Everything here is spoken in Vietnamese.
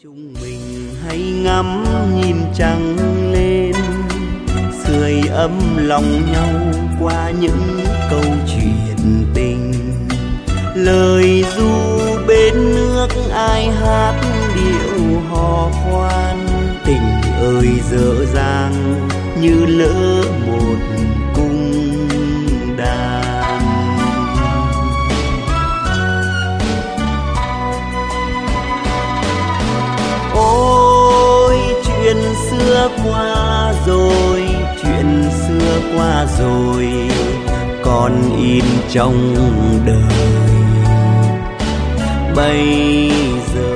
chúng mình hãy ngắm nhìn trăng lên, sưởi ấm lòng nhau qua những câu chuyện tình. Lời ru bên nước ai hát điệu hò khoan, tình ơi dở dang như lỡ một cung đàn. Ôi chuyện xưa qua rồi, chuyện xưa qua rồi, còn in trong đời. Bây giờ